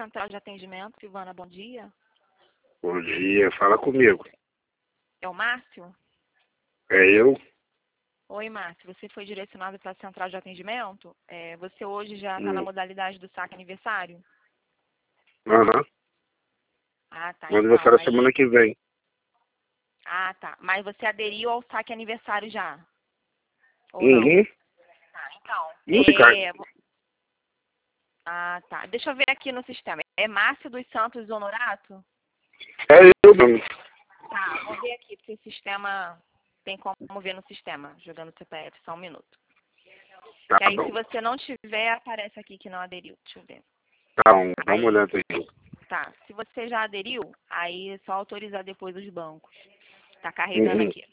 central de atendimento. Silvana, bom dia. Bom dia, fala comigo. É o Márcio? É eu? Oi, Márcio. Você foi direcionado para a central de atendimento? Você hoje já está na modalidade do saque aniversário? Aham. Ah, tá. Meu Então, aniversário é semana que vem. Ah, tá. Mas você aderiu ao saque aniversário já? Ou não? Uhum. Tá, então. Música. Ah, tá. Deixa eu ver aqui no sistema. É Márcio dos Santos Honorato? É eu mesmo. Tá, vou ver aqui, porque o sistema tem como ver no sistema, jogando CPF, só um minuto. Tá Que aí, bom. se você não tiver, aparece aqui que não aderiu. Deixa eu ver. Tá bom, dá Aí, uma olhada aí. tá. Se você já aderiu, aí é só autorizar depois os bancos. Tá carregando Uhum. aqui.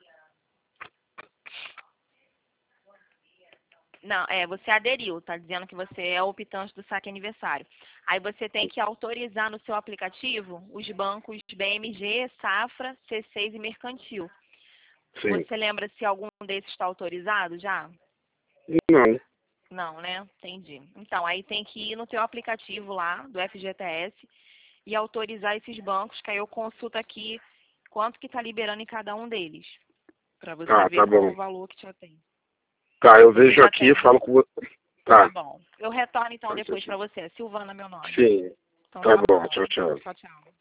Não, você aderiu, tá dizendo que você é optante do saque aniversário. Aí você tem que autorizar no seu aplicativo os bancos BMG, Safra, C6 e Mercantil. Sim. Você lembra se algum desses está autorizado já? Não. Não, né? Entendi. Então, aí tem que ir no teu aplicativo lá, do FGTS, e autorizar esses bancos, que aí eu consulto aqui quanto que está liberando em cada um deles, para você Tá ver qual é bom. o valor que te atende. Tá, eu Você vejo já aqui e tem, né? falo com você. Tá Tá. bom. Eu retorno então Pode ser depois assim. para você. Silvana, meu nome. Sim. Então Tá tá bom, bom. tchau, tchau. Tchau, tchau.